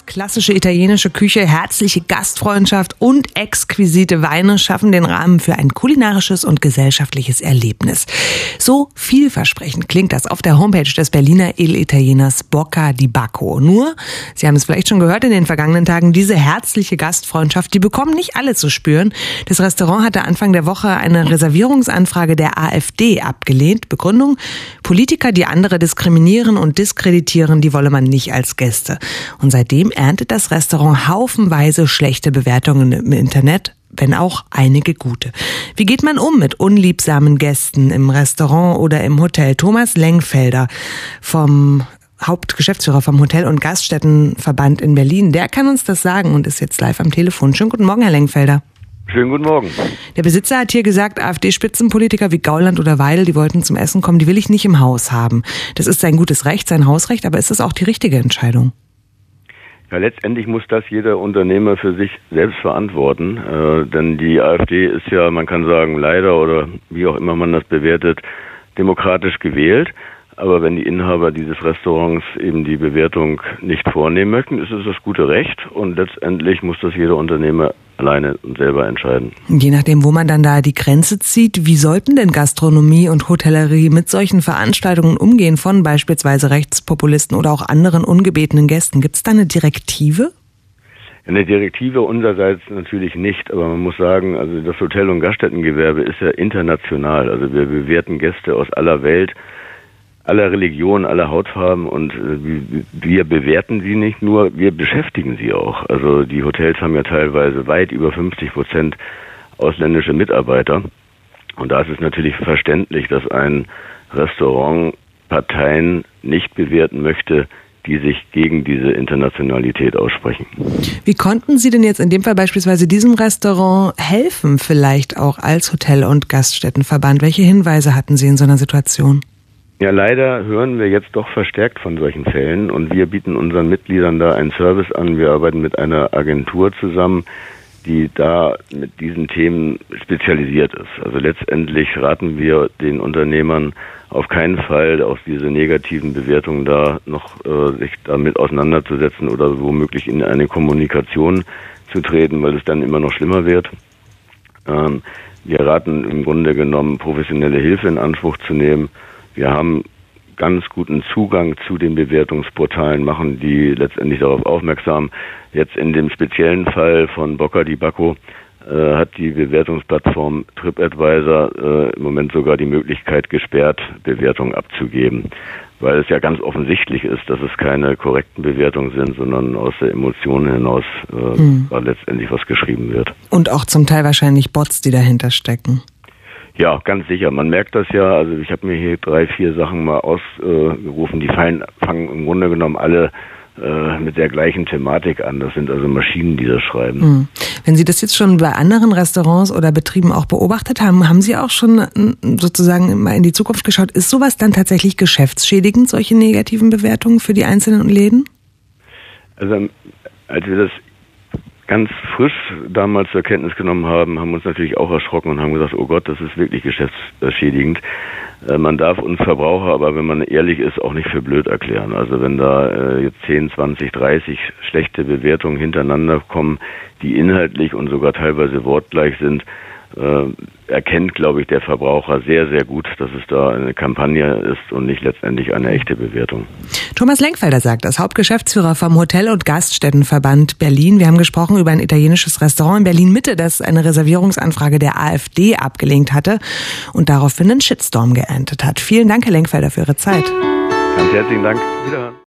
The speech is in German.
Klassische italienische Küche, herzliche Gastfreundschaft und exquisite Weine schaffen den Rahmen für ein kulinarisches und gesellschaftliches Erlebnis. So vielversprechend klingt das auf der Homepage des Berliner Edemitalieners Bocca di Bacco. Nur, Sie haben es vielleicht schon gehört in den vergangenen Tagen, diese herzliche Gastfreundschaft, die bekommen nicht alle zu spüren. Das Restaurant hatte Anfang der Woche eine Reservierungsanfrage der AfD abgelehnt. Begründung: Politiker, die andere diskriminieren und diskreditieren, die wolle man nicht als Gäste. Und seitdem erntet das Restaurant haufenweise schlechte Bewertungen im Internet, wenn auch einige gute. Wie geht man um mit unliebsamen Gästen im Restaurant oder im Hotel? Thomas Lengfelder Hauptgeschäftsführer vom Hotel- und Gaststättenverband in Berlin, der kann uns das sagen und ist jetzt live am Telefon. Schönen guten Morgen, Herr Lengfelder. Schönen guten Morgen. Der Besitzer hat hier gesagt, AfD-Spitzenpolitiker wie Gauland oder Weidel, die wollten zum Essen kommen, die will ich nicht im Haus haben. Das ist sein gutes Recht, sein Hausrecht, aber ist das auch die richtige Entscheidung? Ja, letztendlich muss das jeder Unternehmer für sich selbst verantworten, denn die AfD ist ja, man kann sagen, leider oder wie auch immer man das bewertet, demokratisch gewählt. Aber wenn die Inhaber dieses Restaurants eben die Bewertung nicht vornehmen möchten, ist es das gute Recht und letztendlich muss das jeder Unternehmer alleine und selber entscheiden. Je nachdem, wo man dann da die Grenze zieht, wie sollten denn Gastronomie und Hotellerie mit solchen Veranstaltungen umgehen von beispielsweise Rechtspopulisten oder auch anderen ungebetenen Gästen? Gibt es da eine Direktive? Eine Direktive unsererseits natürlich nicht, aber man muss sagen, also das Hotel- und Gaststättengewerbe ist ja international. Also wir bewerten Gäste aus aller Welt, aller Religionen, aller Hautfarben und wir bewerten sie nicht nur, wir beschäftigen sie auch. Also die Hotels haben ja teilweise weit über 50% ausländische Mitarbeiter und da ist es natürlich verständlich, dass ein Restaurant Parteien nicht bewerten möchte, die sich gegen diese Internationalität aussprechen. Wie konnten Sie denn jetzt in dem Fall beispielsweise diesem Restaurant helfen, vielleicht auch als Hotel- und Gaststättenverband? Welche Hinweise hatten Sie in so einer Situation? Ja, leider hören wir jetzt doch verstärkt von solchen Fällen und wir bieten unseren Mitgliedern da einen Service an. Wir arbeiten mit einer Agentur zusammen, die da mit diesen Themen spezialisiert ist. Also letztendlich raten wir den Unternehmern auf keinen Fall, aus diese negativen Bewertungen da noch sich damit auseinanderzusetzen oder womöglich in eine Kommunikation zu treten, weil es dann immer noch schlimmer wird. Wir raten im Grunde genommen, professionelle Hilfe in Anspruch zu nehmen. Wir haben ganz guten Zugang zu den Bewertungsportalen, machen die letztendlich darauf aufmerksam. Jetzt in dem speziellen Fall von Bocca di Bacco hat die Bewertungsplattform TripAdvisor im Moment sogar die Möglichkeit gesperrt, Bewertungen abzugeben, weil es ja ganz offensichtlich ist, dass es keine korrekten Bewertungen sind, sondern aus der Emotion hinaus da letztendlich was geschrieben wird. Und auch zum Teil wahrscheinlich Bots, die dahinter stecken. Ja, ganz sicher. Man merkt das ja. Also ich habe mir hier 3, 4 Sachen mal ausgerufen. Die fangen im Grunde genommen alle mit der gleichen Thematik an. Das sind also Maschinen, die das schreiben. Wenn Sie das jetzt schon bei anderen Restaurants oder Betrieben auch beobachtet haben, haben Sie auch schon sozusagen mal in die Zukunft geschaut? Ist sowas dann tatsächlich geschäftsschädigend, solche negativen Bewertungen für die einzelnen Läden? Also als wir das ganz frisch damals zur Kenntnis genommen haben wir uns natürlich auch erschrocken und haben gesagt, oh Gott, das ist wirklich geschäftsschädigend. Man darf uns Verbraucher, aber wenn man ehrlich ist, auch nicht für blöd erklären. Also wenn da jetzt 10, 20, 30 schlechte Bewertungen hintereinander kommen, die inhaltlich und sogar teilweise wortgleich sind, erkennt, glaube ich, der Verbraucher sehr, sehr gut, dass es da eine Kampagne ist und nicht letztendlich eine echte Bewertung. Thomas Lengfelder sagt das, Hauptgeschäftsführer vom Hotel- und Gaststättenverband Berlin. Wir haben gesprochen über ein italienisches Restaurant in Berlin-Mitte, das eine Reservierungsanfrage der AfD abgelehnt hatte und daraufhin einen Shitstorm geerntet hat. Vielen Dank, Herr Lengfelder, für Ihre Zeit. Ganz herzlichen Dank. Wiederhören.